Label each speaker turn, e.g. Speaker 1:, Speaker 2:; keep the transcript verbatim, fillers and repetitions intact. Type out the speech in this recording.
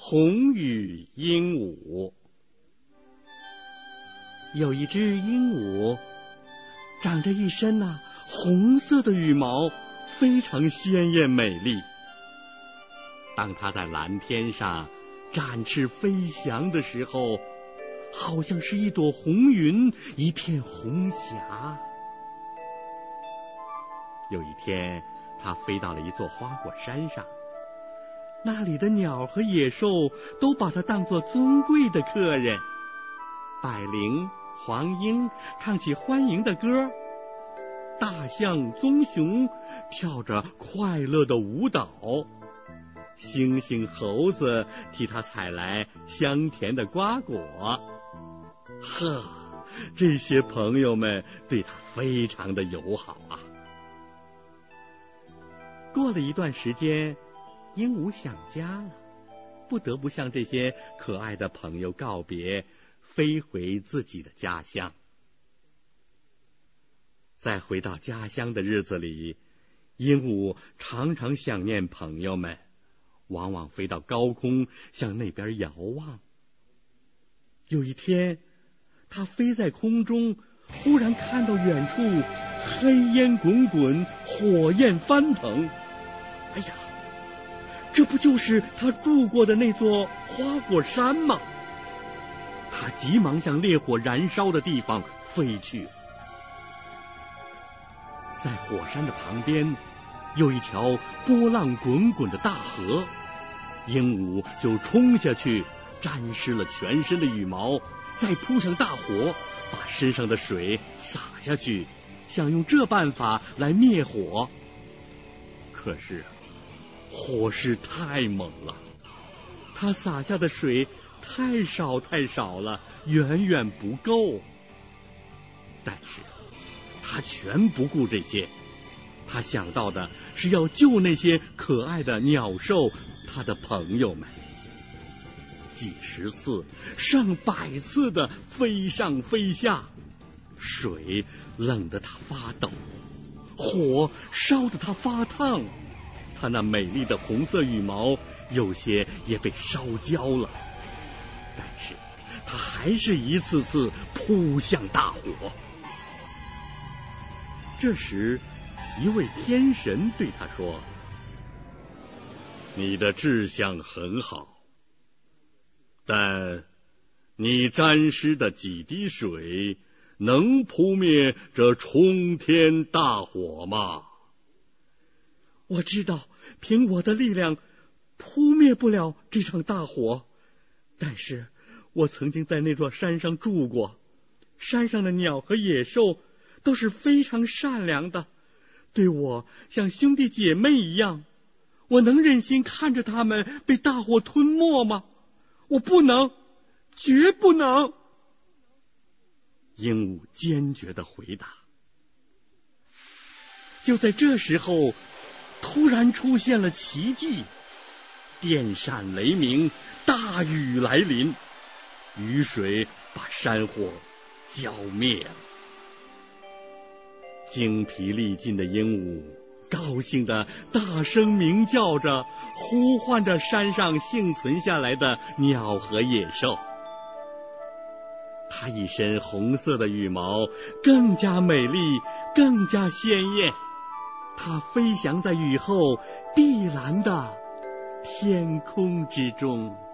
Speaker 1: 红羽鹦鹉。有一只鹦鹉，长着一身呐、啊、红色的羽毛，非常鲜艳美丽。当它在蓝天上展翅飞翔的时候，好像是一朵红云，一片红霞。有一天，它飞到了一座花果山上，那里的鸟和野兽都把它当作尊贵的客人。百灵、黄莺唱起欢迎的歌，大象、棕熊跳着快乐的舞蹈，猩猩、猴子替它采来香甜的瓜果。呵，这些朋友们对它非常的友好啊。过了一段时间，鹦鹉想家了，不得不向这些可爱的朋友告别，飞回自己的家乡。在回到家乡的日子里，鹦鹉常常想念朋友们，往往飞到高空向那边遥望。有一天，它飞在空中，忽然看到远处黑烟滚滚，火焰翻腾。哎呀，这不就是他住过的那座花果山吗？他急忙向烈火燃烧的地方飞去。在火山的旁边有一条波浪滚滚的大河，鹦鹉就冲下去，沾湿了全身的羽毛，再扑向大火，把身上的水洒下去，想用这办法来灭火。可是火势太猛了，它洒下的水太少太少了，远远不够。但是他全不顾这些，他想到的是要救那些可爱的鸟兽，他的朋友们。几十次、上百次的飞上飞下，水冷得他发抖，火烧得他发烫，他那美丽的红色羽毛有些也被烧焦了。但是他还是一次次扑向大火。这时，一位天神对他说：“你的志向很好，但你沾湿的几滴水能扑灭这冲天大火吗？”我知道，凭我的力量扑灭不了这场大火，但是我曾经在那座山上住过，山上的鸟和野兽都是非常善良的，对我像兄弟姐妹一样，我能忍心看着他们被大火吞没吗？我不能，绝不能！鹦鹉坚决地回答。就在这时候，突然出现了奇迹，电闪雷鸣，大雨来临，雨水把山火浇灭了。精疲力尽的鹦鹉高兴地大声鸣叫着，呼唤着山上幸存下来的鸟和野兽。它一身红色的羽毛更加美丽，更加鲜艳。它飞翔在雨后碧蓝的天空之中。